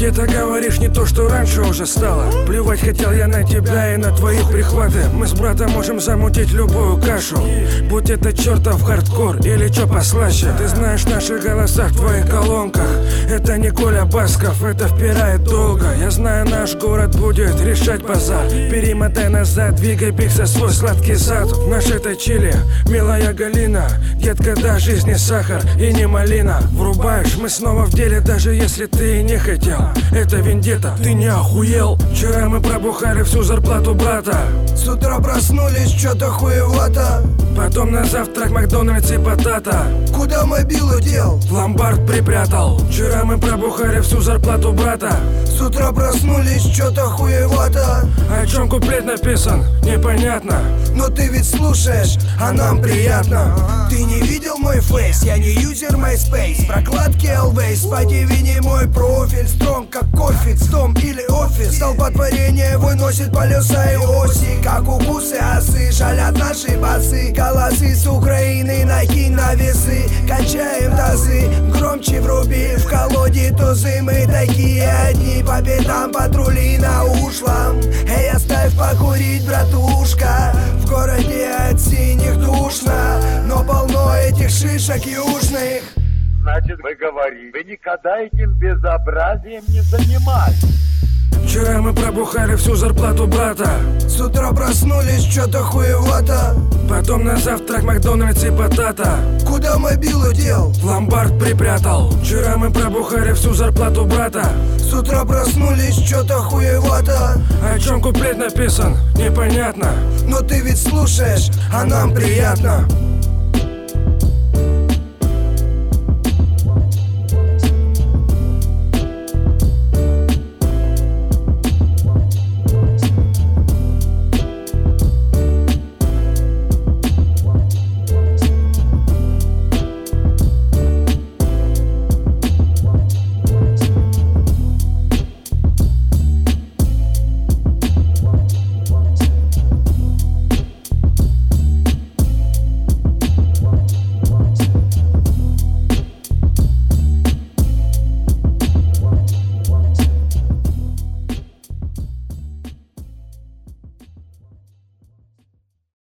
Где-то говоришь не то, что раньше уже стало. Плевать хотел я на тебя и на твои прихваты. Мы с братом можем замутить любую кашу, будь это чертов хардкор или чё послаще. Ты знаешь наши голоса в твоих колонках. Это не Коля Басков, это впирает долго. Я знаю, наш город будет решать базар. Перемотай назад, двигай пикса свой сладкий зад. Наш это Чили, милая Галина. Детка, да, жизнь не сахар и не малина. Врубаешь, мы снова в деле, даже если ты и не хотел. Это вендетта, ты не охуел? Вчера мы пробухали всю зарплату брата. С утра проснулись, чё-то хуевато. Потом на завтрак Макдональдс и батата. Куда мобилу дел? В ломбард припрятал. Вчера мы пробухали всю зарплату брата. С утра проснулись, чё-то хуевато. О чем куплет написан, непонятно. Но ты ведь слушаешь, а нам приятно. Ты не видел мой фейс, я не юзер MySpace. Прокладки Always, по не мой профиль. Стронг как кофе, дом или офис. Столпотворение выносит полюса и оси. Как укусы осы, шалят наши басы. Голосы с Украины накинь на весы. Качаем тазы, громче вруби. В колоде тузы, мы такие одни. По пятам патрули на ушлом. Эй, оставь покурить, братушка. В городе от синих душно, но полно этих шишек южных. Значит, вы говорите, вы никогда этим безобразием не занимались. Вчера мы пробухали всю зарплату брата. С утра проснулись, чё-то хуевато. Потом на завтрак Макдональдс и батата. Куда мобилу дел? В ломбард припрятал. Вчера мы пробухали всю зарплату брата. С утра проснулись, чё-то хуевато. О чем куплет написан, непонятно. Но ты ведь слушаешь, а нам приятно.